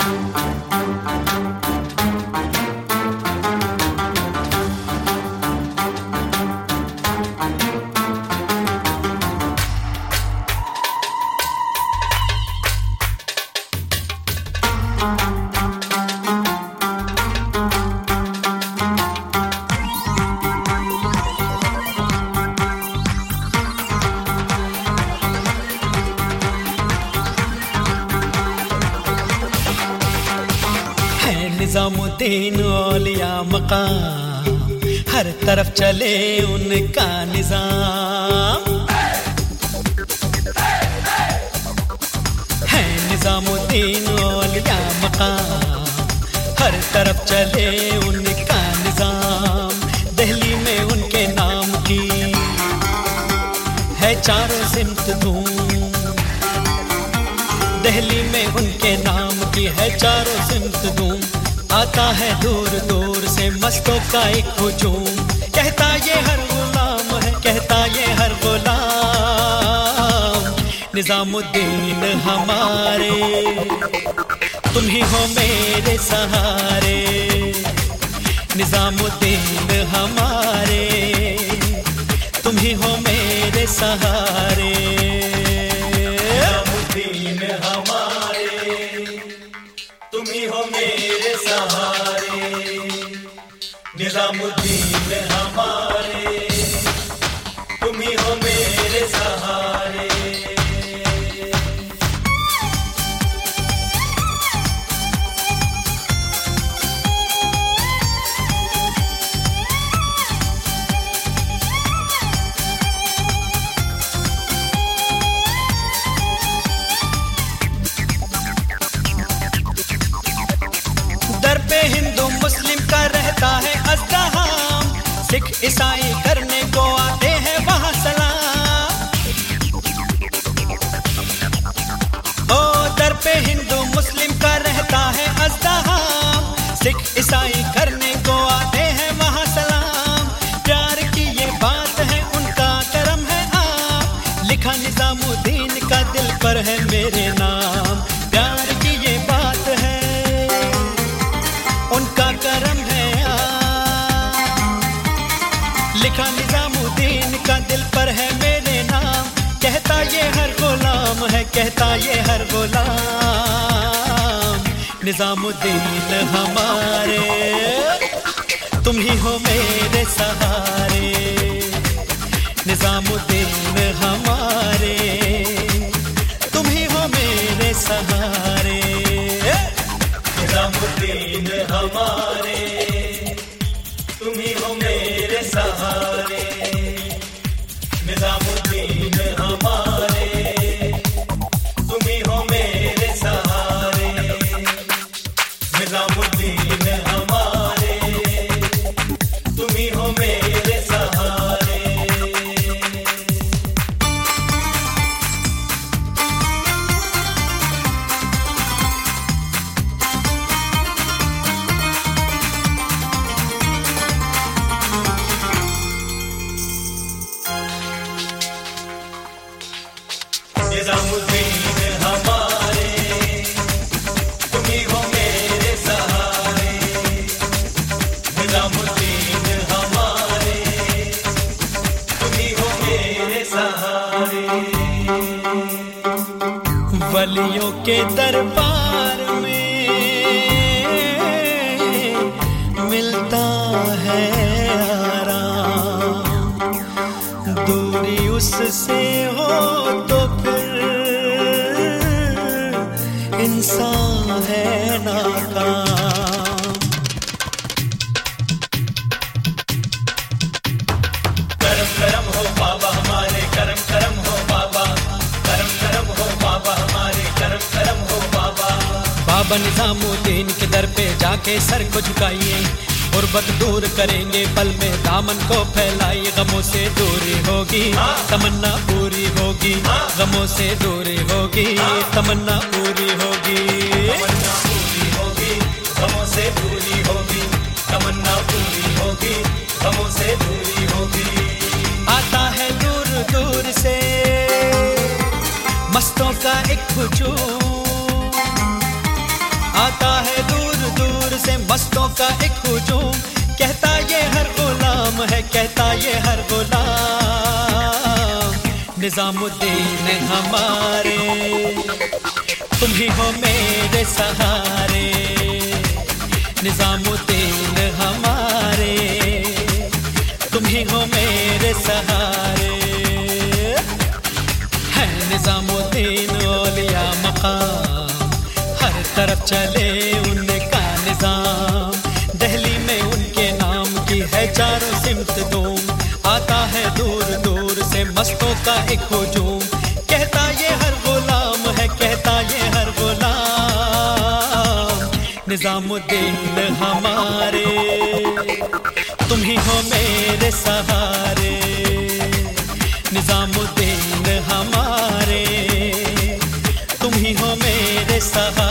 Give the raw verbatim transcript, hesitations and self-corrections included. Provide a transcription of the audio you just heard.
निजामुद्दीन औलिया मकाम, हर तरफ चले उनका निजाम है। निजामुद्दीन औलिया मकाम, हर तरफ चले उनका निजाम। दिल्ली में उनके नाम की है चारों सिमत धूम, दिल्ली में उनके नाम की है चारों सिमत धूम। आता है दूर दूर से मस्तों का एक हुजूम, कहता ये हर गुलाम है, कहता ये हर गुलाम। निजामुद्दीन हमारे, तुम ही हो मेरे सहारे। निजामुद्दीन हमारे, तुम ही हो मेरे सहारे। निजामुद्दीन हमारे, तुम ही हो मेरे सहारे। निजामुद्दीन हमारे, तुम ही हो मेरे सहारे। दर पे हिंदू मुस्लिम का रहता है अज़्दहाम, सिख ईसाई करने को आते हैं वहाँ सलाम। ओ दर पे हिंदू मुस्लिम का रहता है अज़्दहाम, सिख ईसाई करने को आते हैं वहाँ सलाम। प्यार की ये बात है, उनका करम है आप, लिखा निजामुद्दीन का दिल पर है मेरे नाम। प्यार की ये बात है, उनका करम है लिखा निजामुद्दीन का दिल पर है मेरे नाम। कहता ये हर गुलाम है, कहता ये हर गुलाम। निजामुद्दीन हमारे, तुम ही हो मेरे सहारे। निजामुद्दीन हमारे, तुम ही हो मेरे सहारे। निजामुद्दीन हमारे, तुम ही हो मेरे सहारे। निजामुद्दीन हमारे, तुम ही हो मेरे सहारे। निजामुद्दीन हमारे, तुम ही हो मेरे सहारे। निजामुद्दीन हमारे, तुम ही हो मेरे सहारे। निजामुद्दीन हमारे, तुम ही हो मेरे सहारे। वलियों के दरबार में मिलता है आराम, दूरी उससे हो तो इंसान है नाकाम। करम करम हो बाबा हमारे, करम करम हो बाबा, करम करम हो बाबा हमारे, करम करम हो बाबा। बाबा निजामुद्दीन के दर पे जाके सर को झुकाइए, गुर्बत दूर करेंगे पल में दामन को फैलाइए। गमों से दूरी होगी, तमन्ना पूरी होगी। गमों से दूरी होगी, तमन्ना पूरी होगी। तमन्ना पूरी होगी, गमों से दूरी होगी। तमन्ना पूरी होगी, गमों से दूरी होगी। आता है दूर दूर से मस्तों का एक हुजूम, आता मस्तों का एक हुजूम, कहता ये हर गुलाम है, कहता ये हर गुलाम निजामुद्दीन हमारे, तुम ही हो मेरे सहारे, निजामुद्दीन हमारे, तुम ही हो मेरे सहारे। है निजामुद्दीन औलिया मकाम, हर तरफ चले उनका निजाम, दिल्ली में उनके नाम की है चारों सिमत धूम, आता है दूर दूर से मस्तों का एक हुजूम, कहता ये हर गुलाम है, कहता ये हर गुलाम निजामुद्दीन हमारे, तुम ही हो मेरे सहारे, निजामुद्दीन हमारे, तुम ही हो मेरे सहारे।